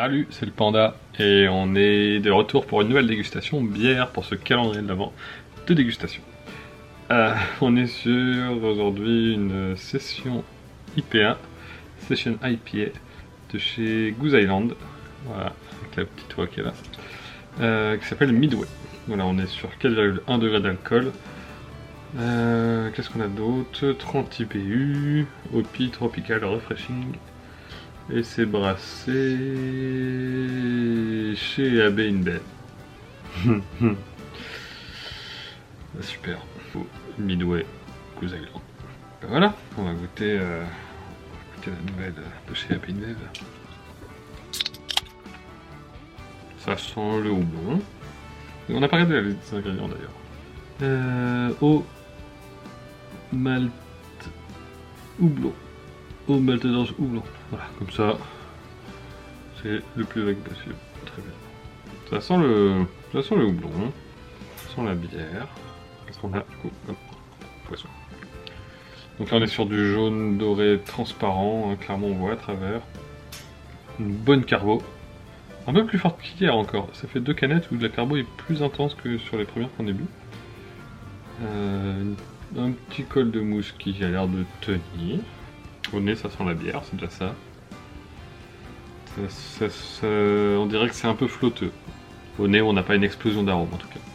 Salut, c'est le Panda et on est de retour pour une nouvelle dégustation bière pour ce calendrier de l'Avent de dégustation. On est sur aujourd'hui une session IPA, Session IPA de chez Goose Island, voilà, avec la petite voix qui est là, qui s'appelle Midway. Voilà, on est sur 4,1 degrés d'alcool. Qu'est-ce qu'on a d'autre? 30 IBU, Hoppy Tropical Refreshing. Et c'est brassé chez AB InBev. Super. Midway, Goose Island. Voilà, on va goûter la nouvelle de chez AB InBev. Ça sent le houblon. On n'a pas regardé les ingrédients d'ailleurs. Eau, malt, houblon. Eau, malt d'orge, houblon. Voilà, comme ça, c'est le plus vague possible. Très bien. Ça sent le houblon, ça sent la bière. Qu'est-ce qu'on a du coup comme poisson? Donc là on est sur du jaune doré transparent, hein, clairement on voit à travers. Une bonne carbo. Un peu plus forte qu'hier encore. Ça fait 2 canettes où la carbo est plus intense que sur les premières qu'on a bu. Un petit col de mousse qui a l'air de tenir. Au nez ça sent la bière, c'est déjà ça. On dirait que c'est un peu flotteux. Au nez on n'a pas une explosion d'arôme en tout cas.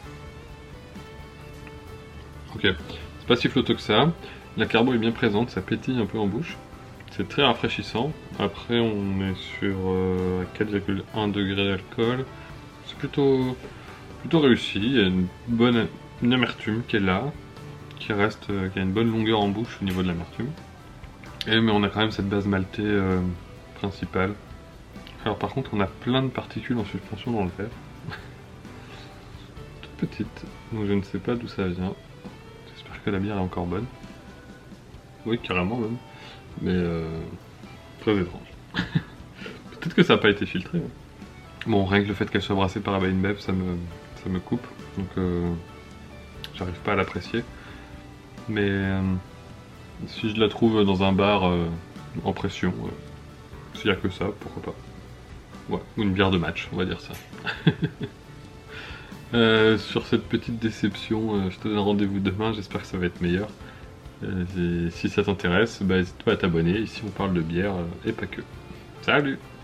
Ok, c'est pas si flotteux que ça. La carbo est bien présente, ça pétille un peu en bouche. C'est très rafraîchissant. Après on est sur 4,1 degrés d'alcool. C'est plutôt réussi. Il y a une amertume qui est là, qui reste, qui a une bonne longueur en bouche au niveau de l'amertume. Mais on a quand même cette base maltée principale. Alors par contre on a plein de particules en suspension dans le verre. Toutes petites, donc je ne sais pas d'où ça vient. J'espère que la bière est encore bonne. Oui, carrément même. Mais très étrange. Peut-être que ça n'a pas été filtré. Hein. Bon, rien que le fait qu'elle soit brassée par AB InBev, ça me coupe. Donc j'arrive pas à l'apprécier. Mais si je la trouve dans un bar en pression, s'il n'y a que ça, pourquoi pas. Ouais, ou une bière de match, on va dire ça. Sur cette petite déception, je te donne rendez-vous demain, j'espère que ça va être meilleur. Si ça t'intéresse, n'hésite pas à t'abonner, ici on parle de bière et pas que. Salut!